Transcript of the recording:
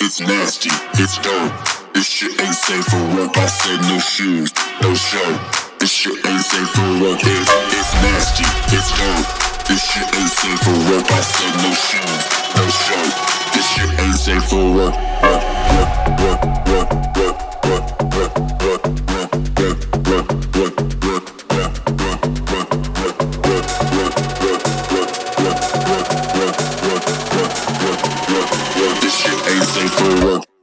it's nasty, it's dope. This shit ain't safe for work, I said no shoes, no shirt. This shit ain't safe for work, it's nasty, it's dope. This shit ain't safe for work, I said no shoes, no shirt. This shit ain't safe for work, This shit ain't safe for work.